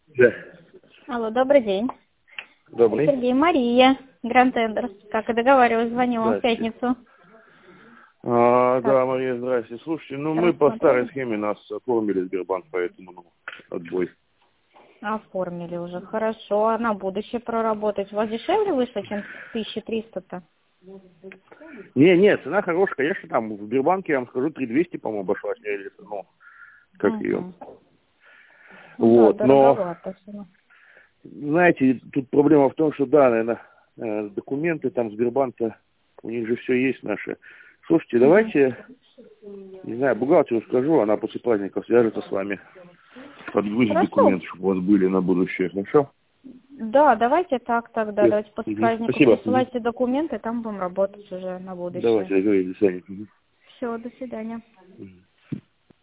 Да. Алло, добрый день. Добрый. Сергей, Мария, Гранд Тендерс. Как и договаривалась, звоню вам в Здравствуйте. пятницу. Да, Мария, здрасте. Слушайте, мы по старой схеме нас оформили Сбербанк, поэтому отбой. Оформили уже, хорошо. А на будущее проработать? У вас дешевле вышло, чем 1300-то? Не, цена хорошая, конечно, там в Сбербанке, я вам скажу, 3200, по-моему, обошлась, как ее. Вот, Да, но, дороговато всё. знаете, тут проблема в том, что, да, наверное, документы там Сбербанка, у них же все есть наши. Слушайте, давайте, не знаю, бухгалтеру скажу, она после праздников свяжется с вами, подгрузит Хорошо. документы, чтобы у вас были на будущее, хорошо? Да, давайте так тогда. Давайте после праздника Спасибо. присылайте документы, там будем работать уже на будущее. Давайте, договорились, до свидания. Все, до свидания.